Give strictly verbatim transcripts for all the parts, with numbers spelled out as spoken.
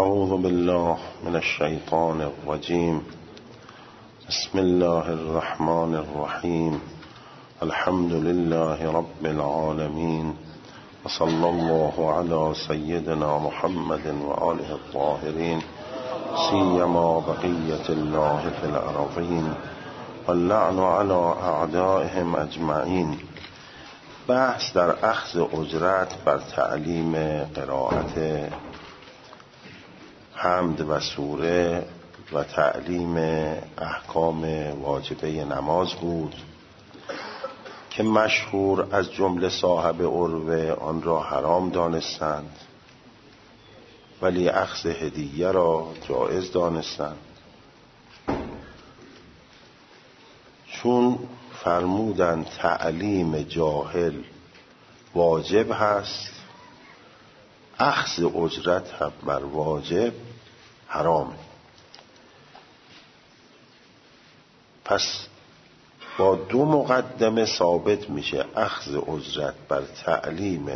اعوذ بالله من الشیطان الرجیم. بسم الله الرحمن الرحیم. الحمد لله رب العالمین و صلی الله علی سیدنا محمد و آله الطاهرین سیما بقیة الله فی الارضین واللعن علی اعدائهم اجمعین. بحث در اخذ اجرت بر تعلیم قرائت حمد و سوره و تعلیم احکام واجبه نماز بود که مشهور از جمله صاحب عروه آن را حرام دانستند ولی اخذ هدیه را جایز دانستند، چون فرمودند تعلیم جاهل واجب هست، اخذ اجرت هم بر واجب حرام. پس با دو مقدمه ثابت میشه اخذ اجرت بر تعلیم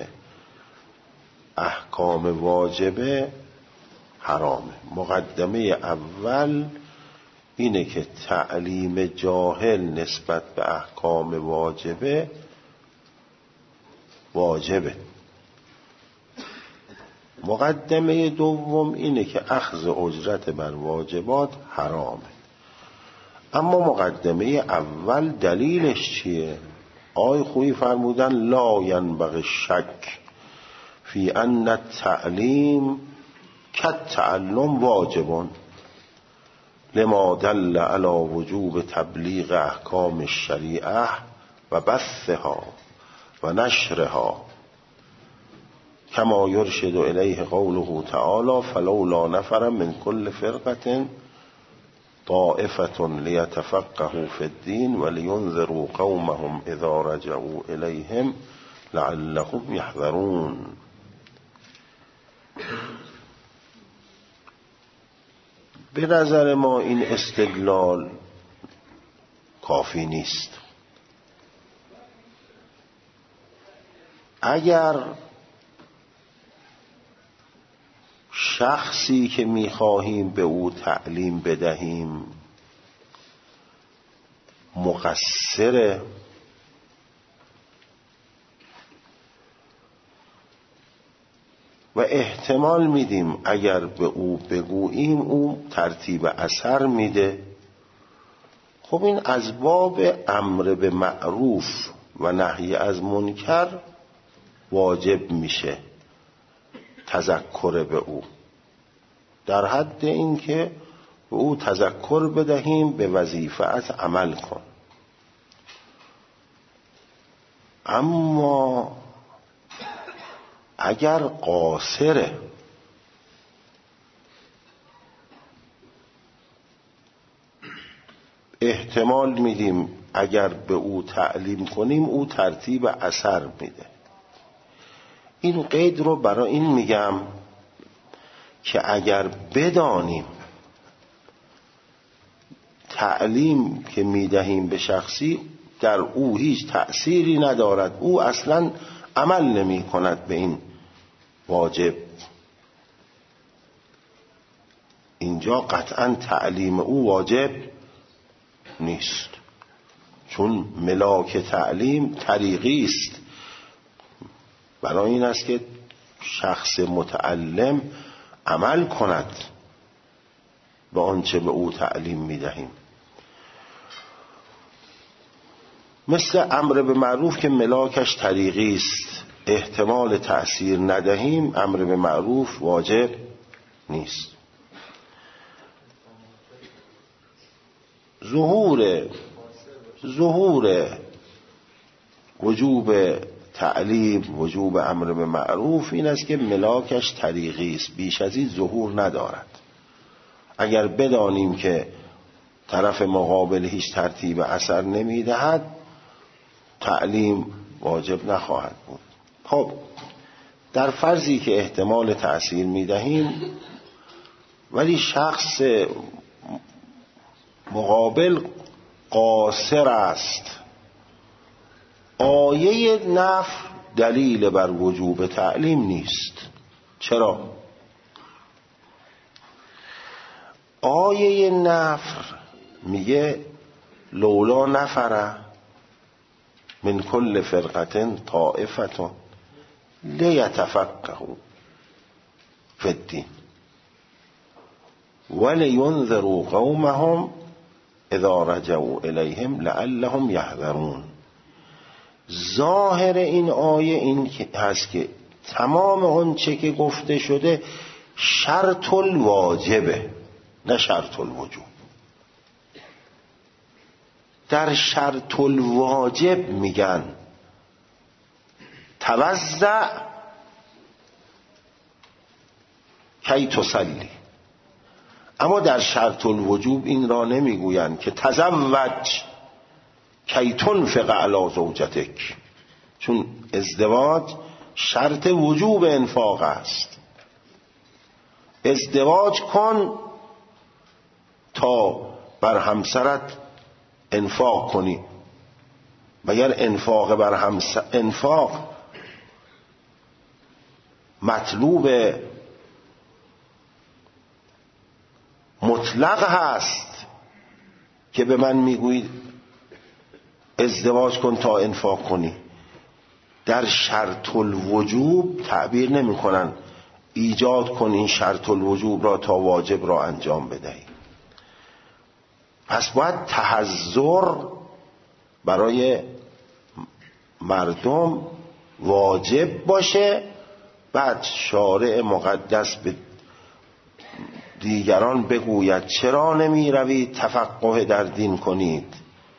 احکام واجبه حرامه. مقدمه اول اینه که تعلیم جاهل نسبت به احکام واجبه واجبه. مقدمه دوم اینه که اخذ اجرت بر واجبات حرامه. اما مقدمه اول دلیلش چیه؟ آی خویی فرمودن لا ینبغی شک فی ان التعلیم کالتعلم واجبون لما دل علی وجوب تبلیغ احکام الشریعه و بثها و نشرها کما یرشد الیه قوله تعالی فلولا نفر من کل فرقة طائفة لیتفقهوا فی الدین ولینذروا قومهم اذا رجعوا الیهم لعلهم یحذرون. به نظر ما این استدلال کافی نیست. اگر شخصی که می‌خواهیم به او تعلیم بدهیم مقصره و احتمال میدیم اگر به او بگوییم او ترتیب اثر میده، خب این از باب امر به معروف و نهی از منکر واجب میشه تذکر به او، در حد این که به او تذکر بدهیم به وظیفت عمل کن. اما اگر قاصره احتمال میدیم اگر به او تعلیم کنیم او ترتیب اثر میده. این قید رو برای این میگم که اگر بدانیم تعلیم که میدهیم به شخصی در او هیچ تأثیری ندارد، او اصلا عمل نمی کند به این واجب، اینجا قطعا تعلیم او واجب نیست، چون ملاک تعلیم طریقی است. برای این است که شخص متعلم عمل کند به آنچه به او تعلیم میدهیم. مثل امر به معروف که ملاکش طریقی است، احتمال تأثیر ندهیم، امر به معروف واجب نیست. ظهور ظهور وجوب تعلیم، وجوب امر به معروف این است که ملاکش طریقی است، بیش از این ظهور ندارد. اگر بدانیم که طرف مقابل هیچ ترتیب اثر نمیدهد تعلیم واجب نخواهد بود. خب در فرضی که احتمال تأثیر میدهیم ولی شخص مقابل قاصر است، آیه نفی دلیل بر وجوب تعلیم نیست. چرا؟ آیه نفر میگه لولا نفره من کل فرقة طائفة لیتفقهوا فی الدین ولینذروا قومهم اذا رجعوا الیهم لعلهم یحذرون. ظاهر این آیه این هست که تمام اون چه که گفته شده شرط الواجبه، نه شرط الوجوب. در شرط الواجب میگن توضع کی تصلی، اما در شرط الوجوب این را نمیگویند که تزوج کی تنفق علی زوجتک، چون ازدواج شرط وجوب انفاق است. ازدواج کن تا بر همسرت انفاق کنی، مگر انفاق بر همسر انفاق مطلوب مطلق هست که به من میگویید ازدواج کن تا انفاق کنی؟ در شرط الوجوب تعبیر نمی کنن ایجاد کن این شرط الوجوب را تا واجب را انجام بدهی. پس باید تحضر برای مردم واجب باشه، بعد شارع مقدس به دیگران بگوید چرا نمی روید تفقه در دین کنید،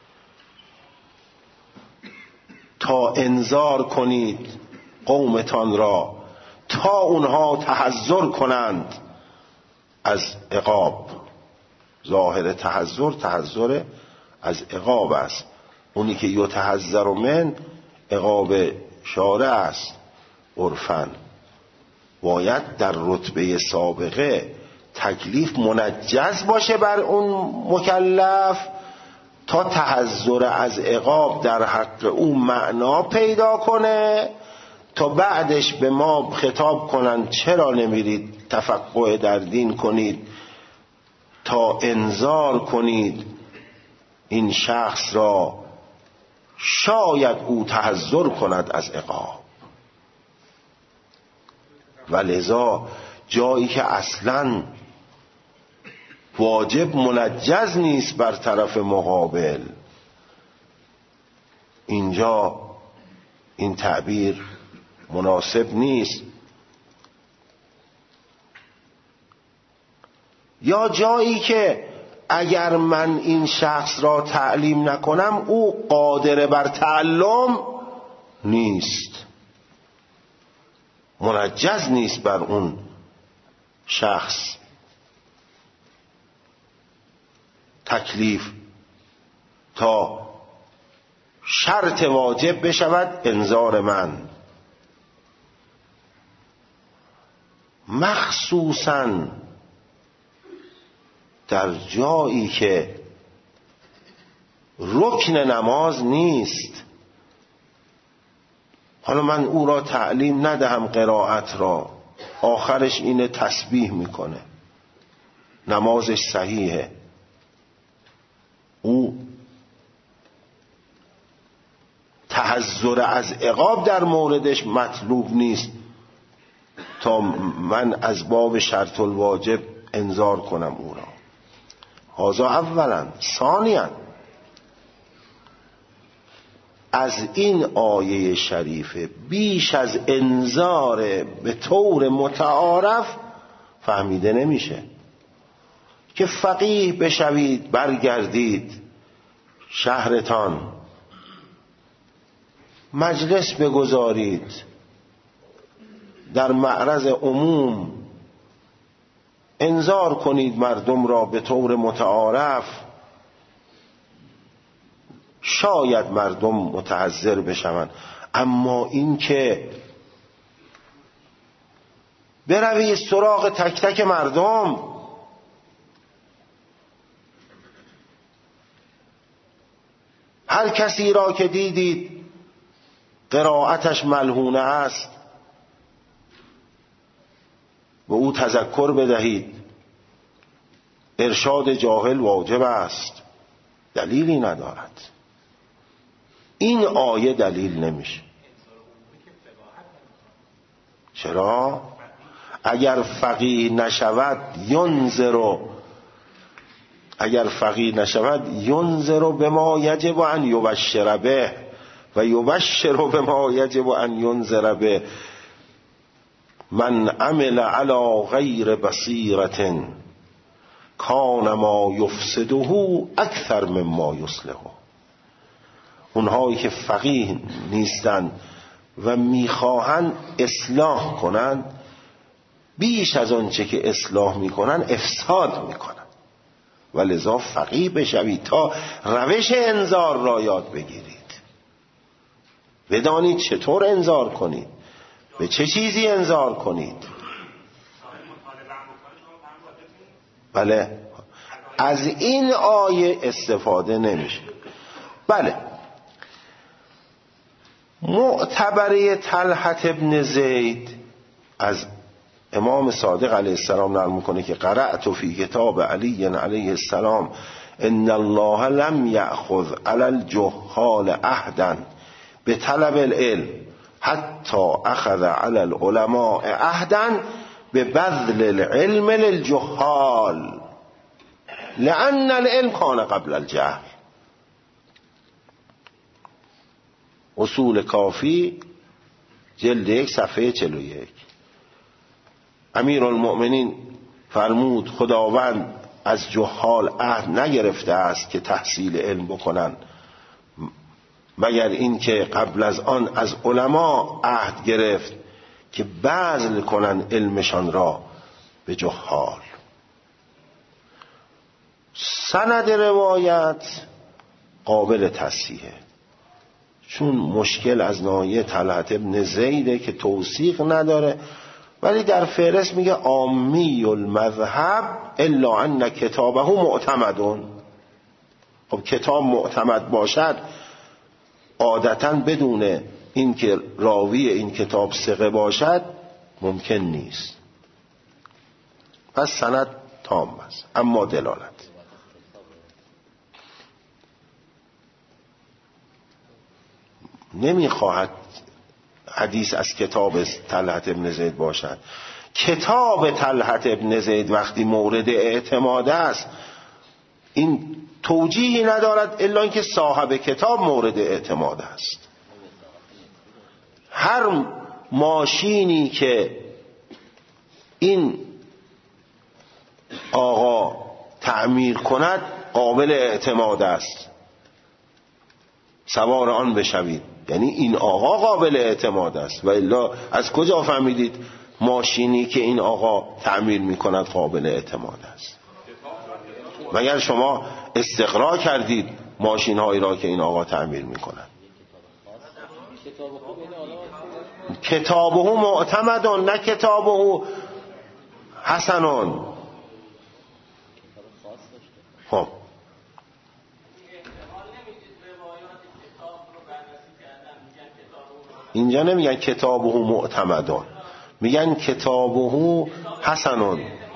تا انذار کنید قومتان را تا اونها تحذر کنند از عقاب. ظاهر تحذر تحذر از عقاب است. اونی که یتحذر من عقاب شارع است. عرفاً باید در رتبه سابقه تکلیف منجز باشه بر اون مکلف تا تحذر از عقاب در حق اون معنا پیدا کنه، تا بعدش به ما خطاب کنن چرا نمیرید تفقه در دین کنید، تا انذار کنید این شخص را شاید او تحذر کند از عقاب. ولذا جایی که اصلاً واجب منجز نیست بر طرف مقابل، اینجا این تعبیر مناسب نیست. یا جایی که اگر من این شخص را تعلیم نکنم او قادر بر تعلم نیست، منجز نیست بر اون شخص تکلیف تا شرط واجب بشود انذار من. مخصوصاً در جایی که رکن نماز نیست. حالا من او را تعلیم ندهم قرائت را، آخرش اینه تسبیح میکنه، نمازش صحیحه، او تحذر از عقاب در موردش مطلوب نیست تا من از باب شرط الواجب انذار کنم او را. هذا اولا. ثانیا از این آیه شریفه بیش از انذار به طور متعارف فهمیده نمیشه که فقیه بشوید، برگردید شهرتان، مجلس بگذارید، در معرض عموم انذار کنید مردم را به طور متعارف، شاید مردم متحذر بشوند. اما این که بروید سراغ تک تک مردم، هر کسی را که دیدید قرائتش ملحونه است به او تذکر بدهید، ارشاد جاهل واجب است، دلیلی ندارد. این آیه دلیل نمیشه. چرا؟ اگر فقیه نشود ینظر اگر فقیه نشود ینظر بما یجب ان یبشر به و یبشر بما یجب ان ینظر به. من عمل علی غیر بصیرة کان ما یفسده اکثر مما یصلحه. اونهایی که فقیه نیستند و میخواهند اصلاح کنند، بیش از آنچه که اصلاح میکنن افساد میکنن. ولذا فقیه بشوید تا روش انذار را یاد بگیرید، بدانید چطور انذار کنید، به چه چیزی انذار کنید. بله، از این آیه استفاده نمیشه. بله، معتبره طلحة ابن زید از امام صادق علیه السلام نقل میکنه که قرأت فی کتاب علی علیه السلام ان الله لم یأخذ علی الجهال عهدا بطلب العلم حتی اخذ علی العلماء عهدا ببذل العلم للجهال لأن العلم کان قبل الجهل. اصول کافی جلد یک صفحه چهل و یک. امیرالمؤمنین فرمود خداوند از جهال عهد نگرفته است که تحصیل علم بکنن، مگر این که قبل از آن از علما عهد گرفت که بذل کنن علمشان را به جهال. سند روایت قابل تصحیحه، چون مشکل از ناحیه طلحة ابن زیده که توثیق نداره، ولی در فهرست میگه عامی المذهب الا ان کتابه معتمدون. خب کتاب معتمد باشد عادتاً بدون این که راوی این کتاب ثقه باشد ممکن نیست. پس سند تام است، اما دلالت نمیخواهد حدیث از کتاب طلحة ابن زید باشد. کتاب طلحة ابن زید وقتی مورد اعتماد است این توجیهی ندارد الا اینکه صاحب کتاب مورد اعتماد است. هر ماشینی که این آقا تعمیر کند قابل اعتماد است، سوار آن بشوید، یعنی این آقا قابل اعتماد است. و الا از کجا فهمیدید ماشینی که این آقا تعمیر میکند قابل اعتماد است؟ مگر شما استقرا کردید ماشین هایی را که این آقا تعمیر میکند؟ کتابه معتمدون، نه کتابه حسنون. خب اینجا نمیگن کتابه معتمدون، میگن کتابه حسنون.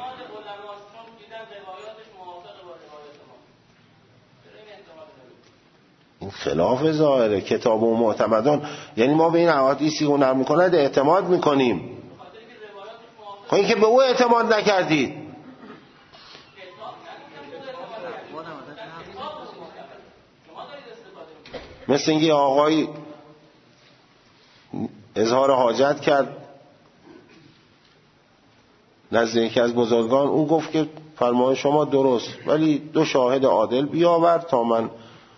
این خلاف ظاهره. کتابه معتمدون یعنی ما به این احادیثی که نقل میکنند اعتماد میکنیم. خب این که به او اعتماد نکردید. مثل اینکه آقای اظهار حاجت کرد نزد یکی از بزرگان، او گفت که فرمان شما درست ولی دو شاهد عادل بیاور تا من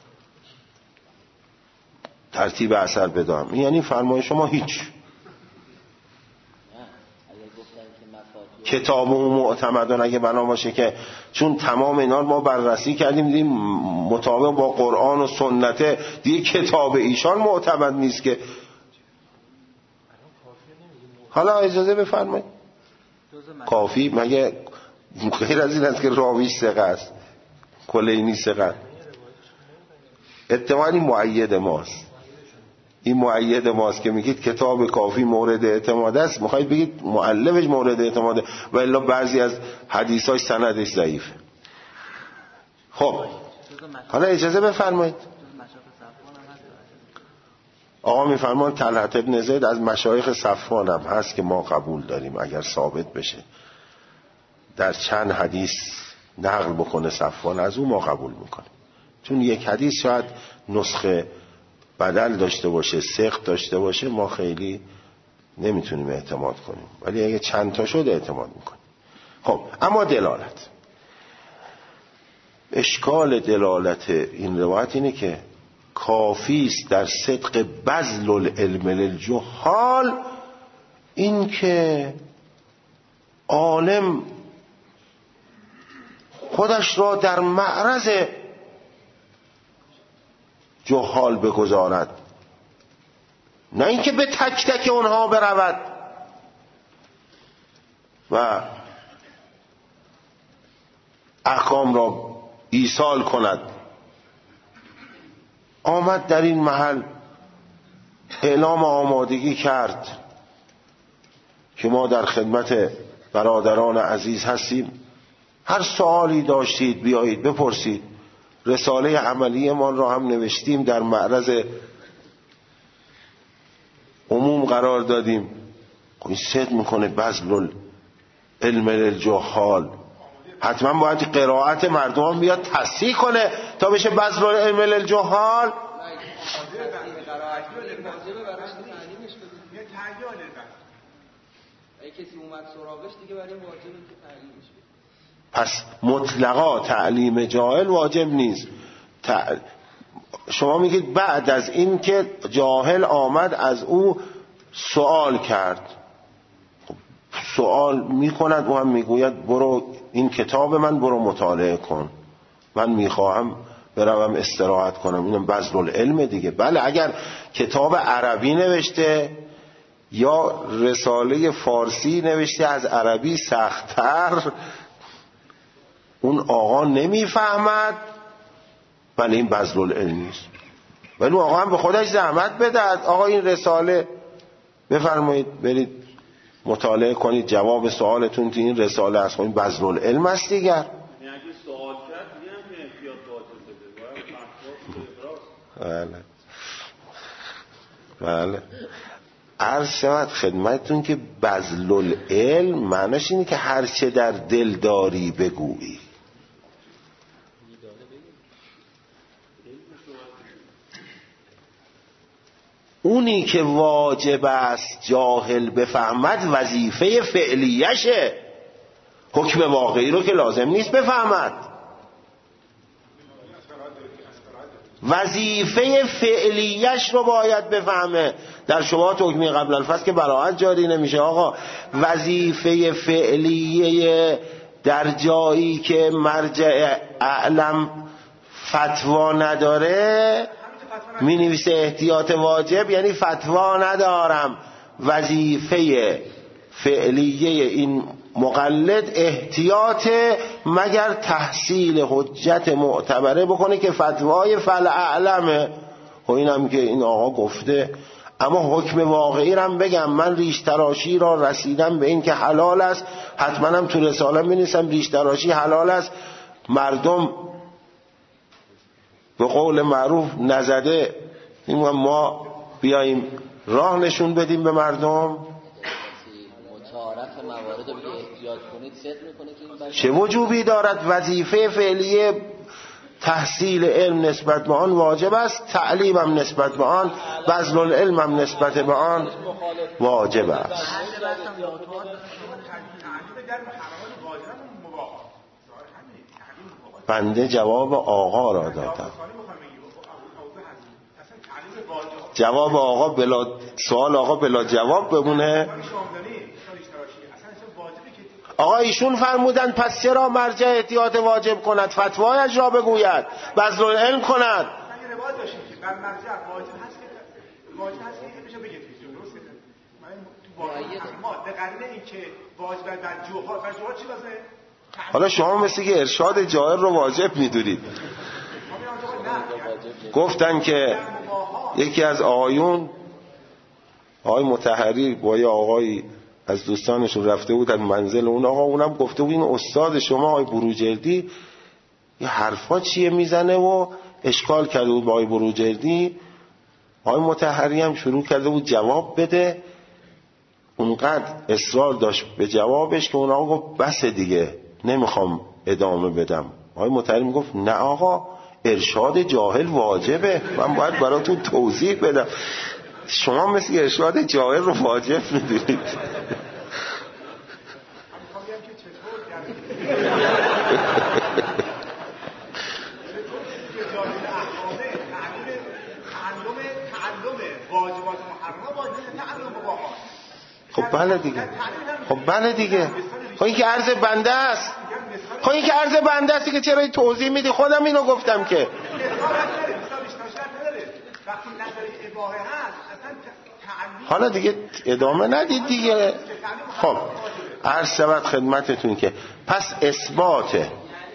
ترتیب اثر بدم. یعنی فرمان شما هیچ. کتاب و معتمدان اگه بنا باشه که چون تمام اینا ما بررسی کردیم دیدیم مطابق با قرآن و سنت، دیگه کتاب ایشان معتمد نیست که. حالا اجازه بفرمایید، کافی مگه غیر از این است که راویش ثقه است، کلینی ثقه؟ اعتمادی معید ماست. این معید ماست که میگید کتاب کافی مورد اعتماد است، میخواید بگید مؤلفش مورد اعتماده، و الا بعضی از حدیثاش سندش ضعیفه. خب حالا اجازه بفرمایید. آقا میفرمان طلحت ابن زید از مشایخ صفوان هم هست که ما قبول داریم اگر ثابت بشه در چند حدیث نقل بکنه صفوان از او ما قبول میکنیم، چون یک حدیث شاید نسخه بدل داشته باشه سقط داشته باشه ما خیلی نمیتونیم اعتماد کنیم، ولی اگه چند تا شد اعتماد میکنیم. خب اما دلالت، اشکال دلالت این روایت اینه که کافی است در صدق بذل العلم للجهال این که عالم خودش را در معرض جهال بگذارد، نه اینکه به تک تک اونها برود و احکام را ایصال کند. آمد در این محل اعلام آمادگی کرد که ما در خدمت برادران عزیز هستیم، هر سوالی داشتید بیایید بپرسید. رساله عملی ما را هم نوشتیم، در معرض عموم قرار دادیم. این صدق میکنه بذل علم للجهال، حتما باید قرائت مردم بیاد تصحیح کنه تا بشه بذل علم للجهال. پس مطلقا تعلیم جاهل واجب نیست. تع... شما میگید بعد از این که جاهل آمد از او سوال کرد، سوال میکند او هم میگوید برو این کتاب من برو مطالعه کن، من میخواهم بروم استراحت کنم. اینم بذل العلم دیگه. بله اگر کتاب عربی نوشته یا رساله فارسی نوشته از عربی سخت‌تر اون آقا نمیفهمد، بله این بذل العلم نیست. ولی اون آقا هم به خودش زحمت بده، آقا این رساله بفرمایید برید مطالعه کنید، جواب سوالتون تو این رساله است. این بذل العلم است دیگر. یعنی اگه سوال کرد میگم احتیاط واجب بده. بله بله. عرض شود خدمتتون که بذل العلم معناش اینه که هر چه در دل داری بگویی. اونی که واجب است جاهل بفهمد وظیفه فعلیشه، حکم واقعی رو که لازم نیست بفهمد. وظیفه فعلیش رو باید بفهمه. در شبهات حکمی قبل الفصل که براءت جاری نمیشه. آقا وظیفه فعلیه در جایی که مرجع اعلم فتوا نداره می نویسه احتیاط واجب، یعنی فتوا ندارم. وظیفه فعلیه این مقلد احتیاط مگر تحصیل حجت معتبره بکنه که فتوای فالاعلمه. و اینم که این آقا گفته. اما حکم واقعی رم بگم، من ریش تراشی را رسیدم به این که حلال است، حتما هم تو رساله می نویسم ریش تراشی حلال است. مردم به قول معروف نزده، ما بیاییم راه نشون بدیم به مردم. چه وجوبی دارد؟ وظیفه فعلیه تحصیل علم نسبت به آن واجب است، تعلیم هم نسبت به آن، بذل العلم هم نسبت به آن واجب است. بنده جواب آقا را دادم. جواب آقا بلا سوال آقا بلا جواب بمونه. آقا ایشون فرمودن پس چرا مرجع احتیاط واجب کند، فتوایش را بگوید، بذل العلم کند. حالا شما مثل که ارشاد جاهل رو واجب میدونید. گفتن که یکی از آقایون آقای مطهری با یه آقای از دوستانشون رفته بود در منزل اون آقا، اونم گفته بود این استاد شما آقای بروجردی یه حرفا چیه میزنه و اشکال کرده بود با آقای بروجردی. آقای مطهری هم شروع کرده بود جواب بده، اونقدر اصرار داشت به جوابش که اون آقا گفت بس دیگه نمیخوام ادامه بدم. آقای مطهری میگفت نه آقا، ارشاد جاهل واجبه، من باید براتون توضیح بدم، شما مثل ارشاد جاهل رو واجب میدونید. خب بله دیگه، خب بله دیگه، خب این که عرض بنده است، خب این که عرض بنده است که چرا توضیح میدی؟ خودم اینو گفتم که حالا دیگه ادامه ندید دیگه. خب عرض شود خدمتتون که پس اثبات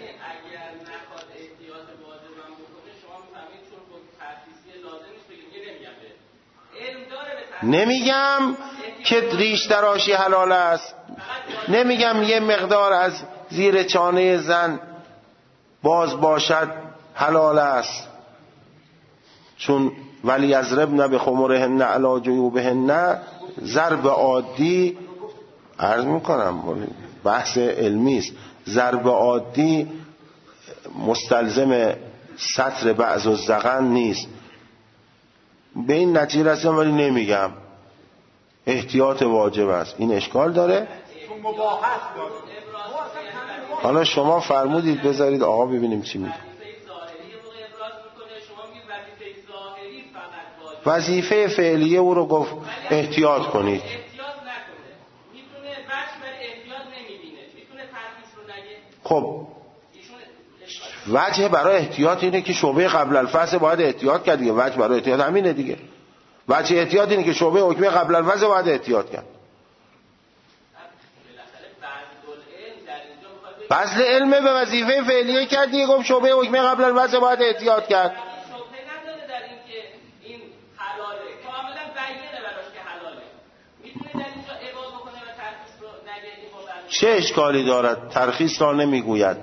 نمیگم که ریش تراشی حلال است، نمیگم یه مقدار از زیر چانه زن باز باشد حلال است، چون ولی یضربن بخمرهن علی جیوبهن ضرب عادی، عرض میکنم بحث علمی است، ضرب عادی مستلزم سطر بعض الذقن نیست. به این نتیجه رسیدم ولی نمیگم، احتیاط واجب است. این اشکال داره. حالا شما فرمودید بذارید آقا ببینیم چی میگه. وظیفه فعلیه او رو گفت احتیاط کنید. خب وجه برای احتیاط اینه که شعبه قبل الفصل باید احتیاط کرد دیگه. وجه برای احتیاط همینه دیگه. وجه احتیاط اینه که شعبه حکمی قبل الفصل باید احتیاط کرد. بذل علم به وظیفه فعلیه کرد دیگه، گفت شعبه حکمی قبل الفصل باید احتیاط کرد. چه اشکالی دارد؟ ترخیص را نمیگوید.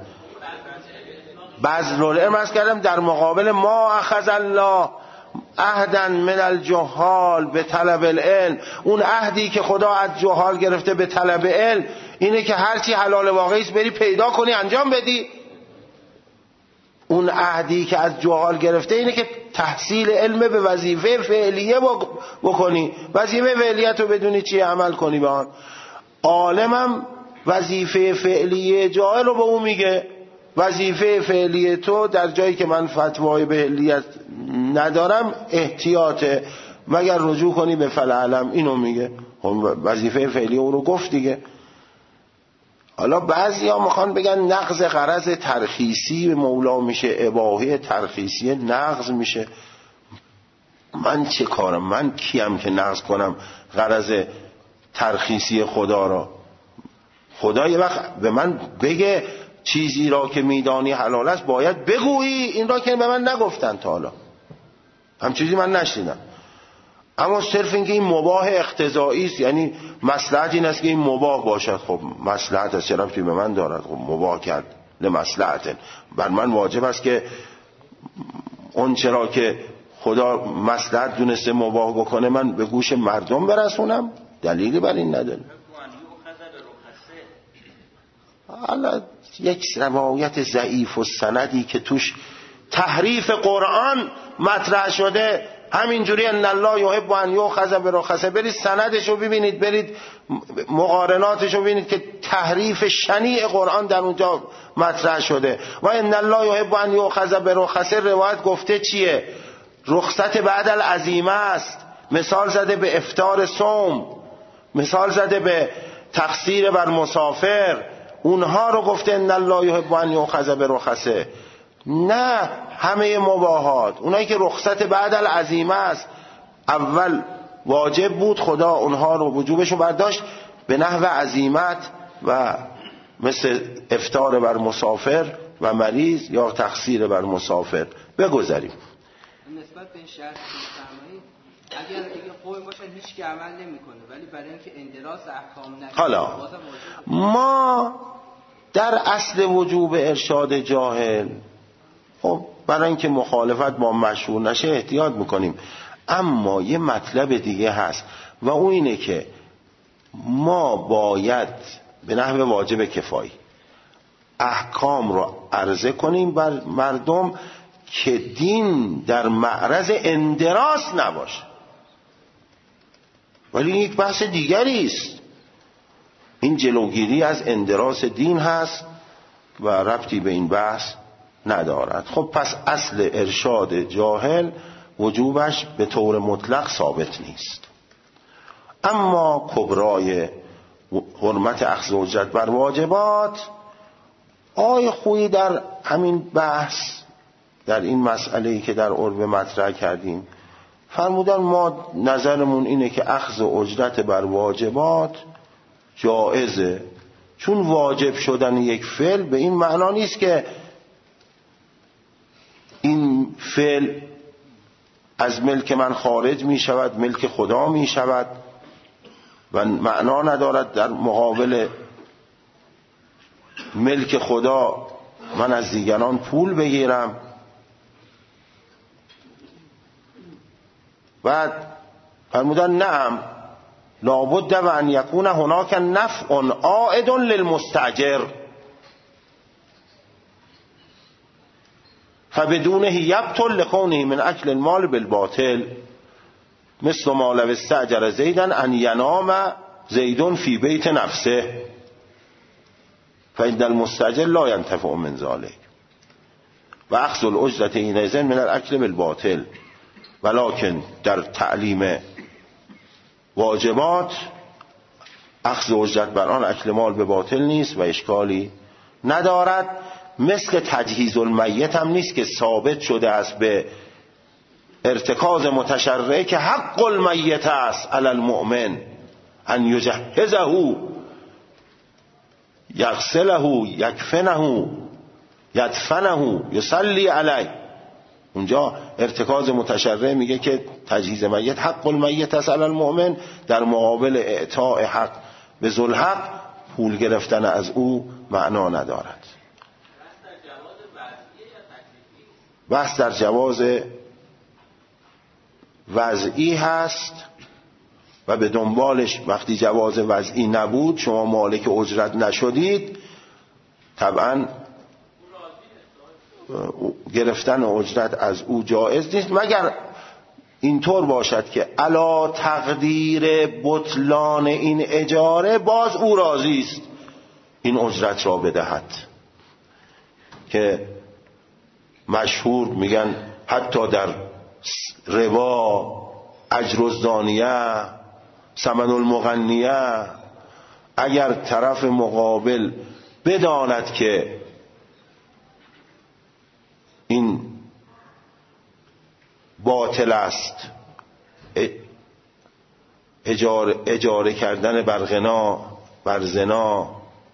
بذل العلم از کردم در مقابل ما اخذ الله عهدا من الجهال به طلب العلم. اون عهدی که خدا از جهال گرفته به طلب علم اینه که هرچی حلال واقعی است بری پیدا کنی انجام بدی. اون عهدی که از جهال گرفته اینه که تحصیل علم به وظیفه فعلیه بکنی، وظیفه فعلیت رو بدونی چی عمل کنی به آن. عالمم وظیفه فعلیه جاهل رو به اون میگه وظیفه فعلیه تو در جایی که من فتوای به علیت ندارم احتیاطه، مگر رجوع کنی به فلعلم، اینو میگه. وظیفه فعلیه اون رو گفت دیگه. حالا بعضی ها میخوان بگن نقض غرض ترخیصی به مولا میشه، اباحه ترخیصی نقض میشه. من چه کارم؟ من کیم که نقض کنم غرض ترخیصی خدا را؟ خدا یه وقت به من بگه چیزی را که میدانی حلال است باید بگویی، این را که به من نگفتن تا حالا، هم چیزی من نشنیدم. اما صرف اینکه این مباح اقتضایی است، یعنی مصلحت این است که این مباح باشد. خب مصلحت است، چرا توی به من دارد؟ خب مباح کرد لمصلحت، بر من واجب است که اون چرا که خدا مصلحت دونسته مباح بکنه من به گوش مردم برسونم؟ دلیلی بر این نداره. حالا یک روایت ضعیف و سندی که توش تحریف قرآن مطرح شده، همینجوری ان الله یحب ان یؤخذ برخصه، برید سندشو ببینید، برید مقارناتشو ببینید که تحریف شنیع قرآن در اونجا مطرح شده. و ان الله یحب ان یؤخذ برخصه روایت گفته چیه؟ رخصت بعد العزیمه است. مثال زده به افطار صوم، مثال زده به تقصیر بر مسافر، اونها رو گفته ان الله یحب ان یؤخذ برخصه. نه همه مباحات، اونایی که رخصت بعد العزیمه است اول واجب بود، خدا اونها رو وجوبشو برداشت به نحو عزیمت و مثل افطار بر مسافر و مریض یا تقصیر بر مسافر بگذاریم. نسبت به این شرط فرمایید اگر دیگه قوم باشه هیچ کی عمل نمیکنه، ولی برای اینکه اندراس احکام نشه حالا ما در اصل وجوب ارشاد جاهل خب برای اینکه مخالفت با مشهور نشه احتیاط میکنیم. اما یه مطلب دیگه هست و اون اینه که ما باید به نحو واجب کفایی احکام رو عرضه کنیم بر مردم که دین در معرض اندراس نباشه. ولی یک بحث دیگری است. این جلوگیری از اندراس دین هست و ربطی به این بحث ندارد. خب پس اصل ارشاد جاهل وجوبش به طور مطلق ثابت نیست. اما کبرای حرمت اخذ اجرت بر واجبات، آی خویی در همین بحث، در این مسئله‌ای که در عرب مطرح کردیم فرمودن ما نظرمون اینه که اخذ اجرت بر واجبات جائزه، چون واجب شدن یک فعل به این معنا نیست که این فعل از ملک من خارج می شود، ملک خدا می شود و معنا ندارد در مقابل ملک خدا من از دیگران پول بگیرم. بعد فرمودن نعم لابد و ان یکون هناک نفع عائد للمستاجر فبدونه یبطل لکونه من اکل المال بالباطل مثل ما لو استاجر زیدن ان ینام زیدون فی بیت نفسه فإن المستاجر لا ينتفع من ذلك و اخذ الاجرت حینئذ من الاکل بالباطل. ولکن در تعلیم واجبات اخذ اجرت بر آن اکل مال به باطل نیست و اشکالی ندارد. مثل تجهیز المیت هم نیست که ثابت شده است به ارتکاز متشرع که حق المیت است علی المؤمن ان یجهزه یغسله یکفنه یدفنه یصلی علیه. اونجا ارتکاز متشرع میگه که تجهیز میت حق المیت است علی المؤمن، در مقابل اعطاء حق به ذوالحق پول گرفتن از او معنا ندارد. بحث در جواز وضعی هست و به دنبالش وقتی جواز وضعی نبود شما مالک اجرت نشدید، طبعا گرفتن اجرت از او جایز نیست مگر اینطور باشد که علا تقدیر بطلان این اجاره باز او راضی است این اجرت را بدهد، که مشهور میگن حتی در ربا، اجر الزانیه، ثمن المغنیه، اگر طرف مقابل بداند که این باطل است، اجاره, اجاره کردن بر غنا بر زنا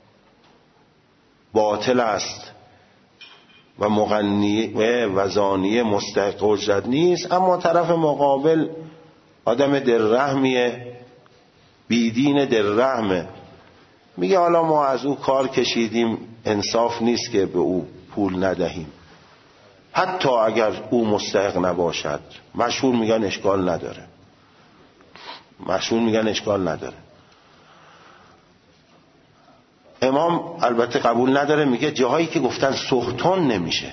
باطل است و مغنیه و زانیه مستحق اجرت نیست، اما طرف مقابل آدم دررحمیه، بیدین دررحمه، میگه حالا ما از او کار کشیدیم انصاف نیست که به او پول ندهیم حتی اگر او مستحق نباشد. مشهور میگن اشکال نداره، مشهور میگن اشکال نداره. امام البته قبول نداره، میگه جاهایی که گفتن سختون نمیشه،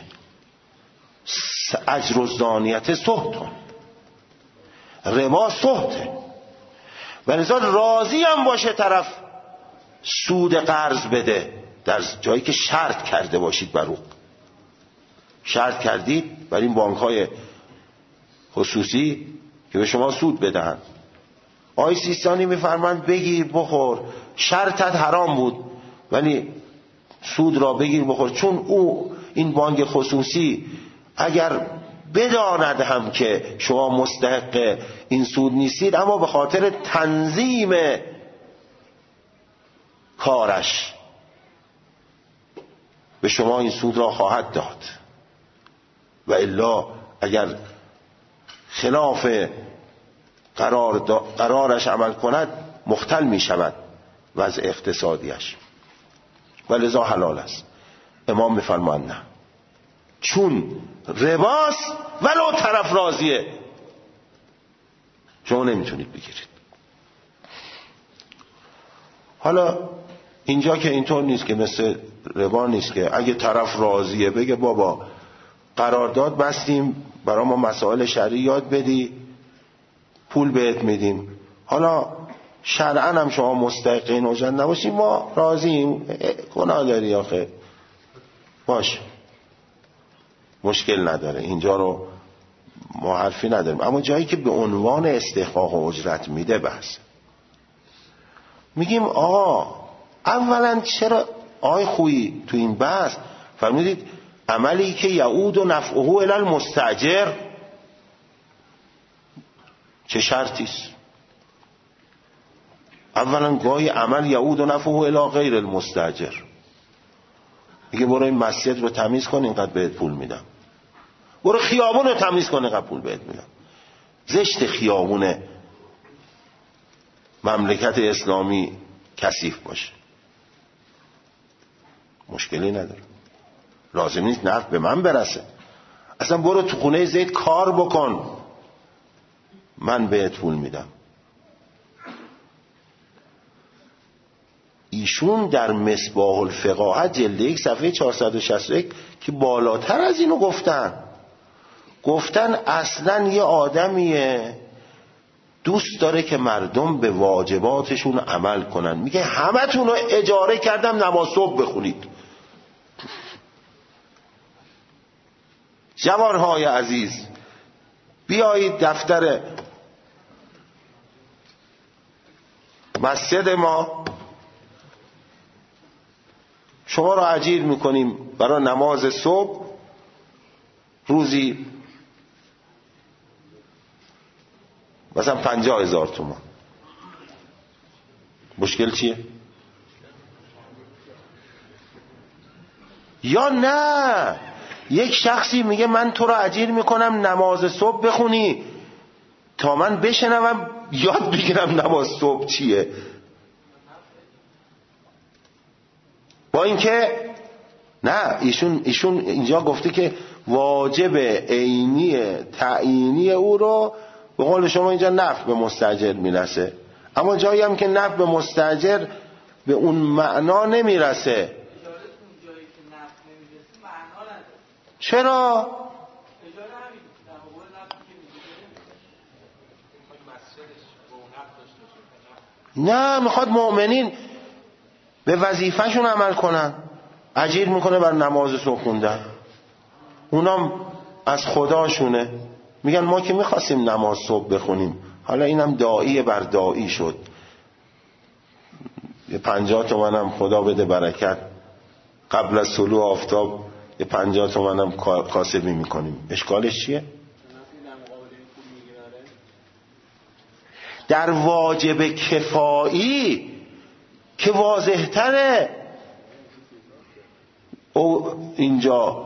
اجر الزانیت سختون، ربا سخته، و لذا راضی هم باشه طرف سود قرض بده در جایی که شرط کرده باشید بر او. شرط کردید بر این بانک های خصوصی که به شما سود بدهند. آقای سیستانی میفرمند بگیر بخور، شرطت حرام بود ولی سود را بگیر بخور، چون او این بانک خصوصی اگر بداند هم که شما مستحق این سود نیستید اما به خاطر تنظیم کارش به شما این سود را خواهد داد، و الا اگر خلاف قرار قرارش عمل کند مختل می شود وضع اقتصادیش، و لذا حلال است. امام میفرماند نه، چون رباست ولو طرف راضیه شما نمیتونید بگیرید. حالا اینجا که اینطور نیست که مثل ربا نیست که اگه طرف راضیه بگه بابا قرارداد بستیم برای ما مسائل شرعی یاد بدی پول بهت میدیم، حالا شرعاً هم شما مستحقین اوجن نباشیم ما راضییم، گناه داری آخه باش مشکل نداره، اینجا رو ما حرفی نداریم. اما جایی که به عنوان استحقاق و اجرت میده بس میگیم آقا اولا چرا آی خویی تو این بحث فرمودید عملی که یعود و نفعه الی المستاجر، چه شرطیست؟ اولا گاهی عمل یعود و نفعه الی غیر المستاجر، میگه برو این مسجد رو تمیز کن اینقدر بهت پول میدم، برو خیابون رو تمیز کن اینقدر پول بهت میدم. زشت خیابون مملکت اسلامی کثیف باشه، مشکلی نداره، لازم نیست نفع به من برسه، اصلا برو تو خونه زید کار بکن من بهت پول میدم. ایشون در مصباح الفقاهه جلد یک صفحه چهارصد و شصت و یک که بالاتر از اینو گفتن گفتن اصلا یه آدمیه دوست داره که مردم به واجباتشون عمل کنن، میگه همتون رو اجاره کردم نماز صبح بخونید. جوانهای عزیز بیایید دفتر مسجد ما شما رو اجیر میکنیم برای نماز صبح روزی مثلا پنجاه هزار تومان. مشکل چیه؟ یا نه یک شخصی میگه من تو رو اجیر میکنم نماز صبح بخونی تا من بشنوم یاد بگیرم نماز صبح چیه، با اینکه نه ایشون ایشون اینجا گفته که واجب عینی تعیینی او رو به قول شما اینجا نفع به مستاجر میرسه، اما جایی هم که نفع به مستاجر به اون معنا نمیرسه. چرا؟ نه میخواد مؤمنین به وظیفهشون عمل کنن، اجیر میکنه بر نماز صبح خوندن، اونام از خداشونه، میگن ما که میخواستیم نماز صبح بخونیم حالا اینم داعی بر داعی شد، یه پنجاه تومنم خدا بده برکت قبل از طلوع آفتاب یه پنجاه تومنم کاسبی میکنیم، اشکالش چیه؟ در واجب کفایی که واضح تره او اینجا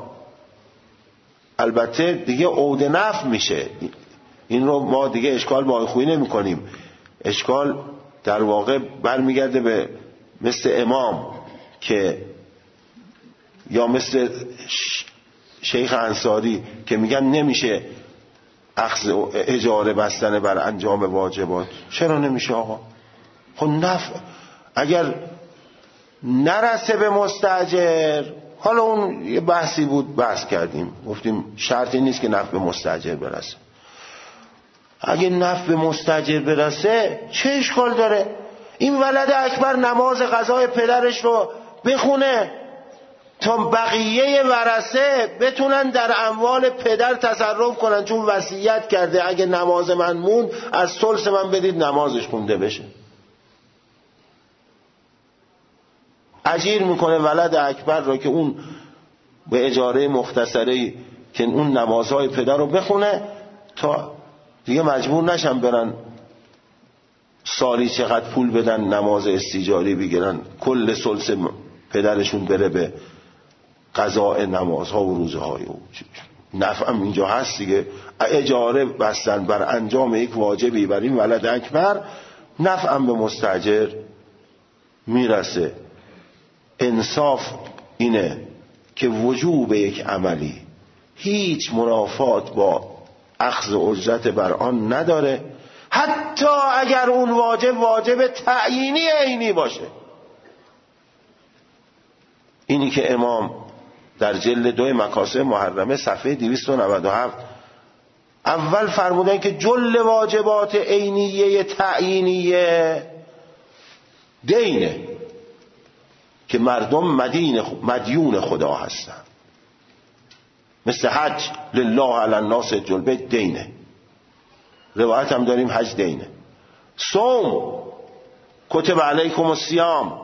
البته دیگه عود نفع میشه، این رو ما دیگه اشکال با خویی نمی کنیم، اشکال در واقع برمیگرده به مثل امام که یا مثل شیخ انصاری که میگن نمیشه اخذ اجاره بستن بر انجام واجبات. چرا نمیشه آقا؟ خب نفع اگر نرسه به مستاجر، حالا اون یه بحثی بود بحث کردیم گفتیم شرطی نیست که نفع به مستاجر برسه، اگه نفع به مستاجر برسه چه اشکال داره این ولد اکبر نماز قضای پدرش رو بخونه تا بقیه ورثه بتونن در اموال پدر تصرف کنن، چون وصیت کرده اگه نماز من موند از ثلث من بدید نمازش خونده بشه. اجیر میکنه ولد اکبر رو که اون به اجاره مختصری که اون نمازهای پدر رو بخونه تا دیگه مجبور نشن برن سالی چقدر پول بدن نماز استیجاری بگیرن، کل ثلث پدرشون بره به قضاء نمازها و روزهای او. نفعم اینجا هست دیگه، اجاره بستن بر انجام یک واجبی بر این ولد اکبر نفعم به مستاجر میرسه. انصاف اینه که وجوب یک عملی هیچ منافات با اخذ اجرت بر آن نداره، حتی اگر اون واجب واجب تعیینی عینی باشه. اینی که امام در جلد دوی مکاسب محرمه صفحه دویست و نود و هفت اول فرمودن که جل واجبات عینیه تعیینیه دینه که مردم مدین مدیون خدا هستن، مثل حج لله علی الناس حج البیت دینه، روایت هم داریم حج دینه. صوم کتب علیکم الصیام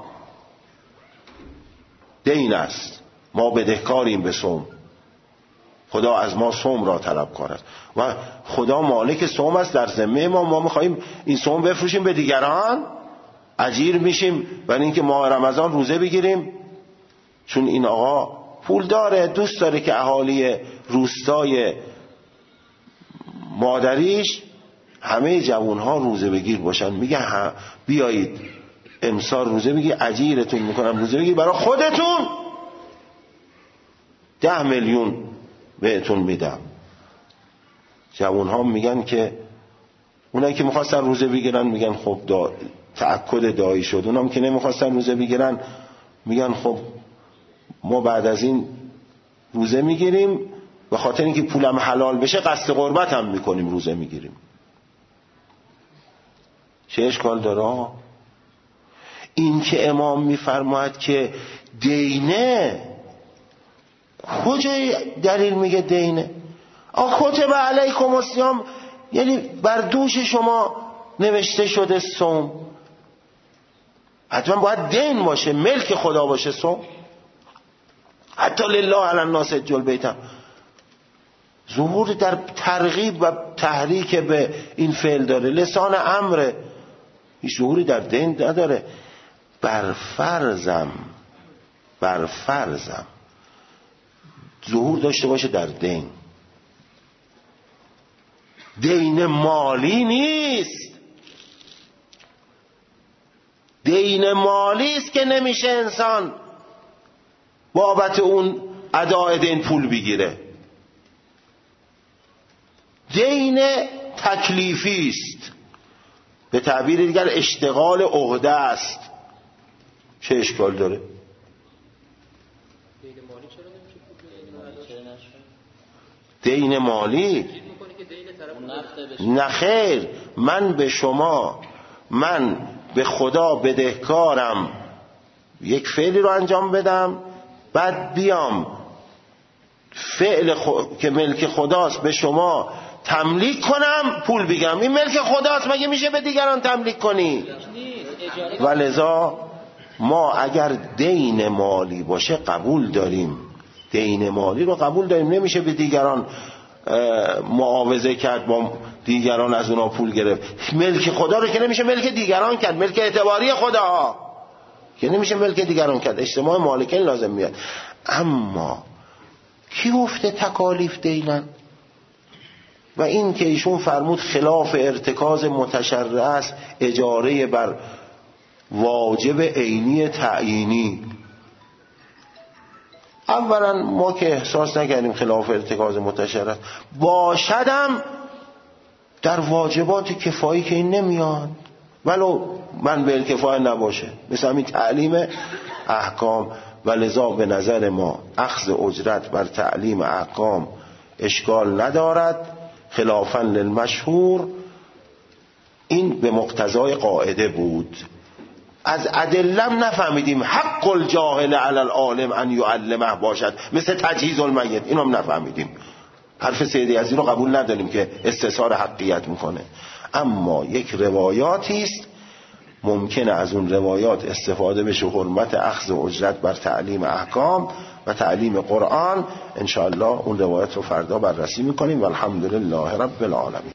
دین است، ما بدهکاریم به صوم، خدا از ما صوم را طلبکار است و خدا مالک صوم است در ذمه ما. ما میخواییم این صوم بفروشیم به دیگران، اجیر میشیم برای اینکه ماه رمضان روزه بگیریم، چون این آقا پول داره، دوست داره که اهالی روستای مادریش همه جوانها روزه بگیر باشن. میگه بیایید امسال روزه بگیر، اجیرتون میکنم روزه بگیر، برای خودتون ده میلیون بهتون میدم. جوانها میگن که اونایی که میخواستن روزه بگیرن میگن خب دا تأکد دایی شد، اونام که نمیخواستن روزه بگیرن میگن خب ما بعد از این روزه میگیریم، به خاطر اینکه پولم حلال بشه قصد قربت هم میکنیم روزه میگیریم. چه اشکال داره؟ این که امام میفرماید که دینه، کجای دلیل میگه دینه؟ آخه کتب علیکم الصیام یعنی بر دوش شما نوشته شده صوم، حتما باید دین باشه، ملک خدا باشه صوم. حتی لله علی الناس حج البیت هم ظهور در ترغیب و تحریک به این فعل داره، لسان امره، هیچ ظهوری در دین نداره. بر فرضم بر فرضم ظهور داشته باشه در دین. دین مالی نیست، دین مالی است که نمیشه انسان بابت اون اداء دین پول بگیره. دین تکلیفی است، به تعبیر دیگر اشتغال عهده است. چه اشکال داره؟ دین مالی نه خیر، من به شما، من به خدا بدهکارم، یک فعلی رو انجام بدم، بعد بیام فعل خو... که ملک خداست به شما تملیک کنم پول بگم. این ملک خداست، مگه میشه به دیگران تملیک کنی؟ ولذا ما اگر دین مالی باشه قبول داریم، دین مالی رو قبول داریم، نمیشه به دیگران معاوضه کرد، با دیگران از اونا پول گرفت. ملک خدا رو که نمیشه ملک دیگران کرد، ملک اعتباری خدا که نمیشه ملک دیگران کرد، اجتماع مالکین لازم میاد. اما کی گفته تکالیف دینن؟ و این که ایشون فرمود خلاف ارتکاز متشرع است، اجاره بر واجب عینی تعیینی. اولا ما که احساس نکردیم خلاف ارتکاز متشرع باشدم، در واجبات کفایی که این نمیاد، ولو من به کفایه نباشه، مثل همین تعلیم احکام. ولذا به نظر ما اخذ اجرت بر تعلیم احکام اشکال ندارد، خلافاً للمشهور. این به مقتضای قاعده بود. از ادلم نفهمیدیم حق الجاهل علی العالم ان یعلمه باشد، مثل تجهیز المیت، اینو هم نفهمیدیم. حرف سید یزدی رو قبول نداریم که استثار حقیت میکنه. اما یک روایاتی است ممکنه از اون روایات استفاده بشه، حرمت اخذ اجرت بر تعلیم احکام و تعلیم قرآن. انشاءالله اون روایت رو فردا بررسی میکنیم و الحمدلله رب العالمین.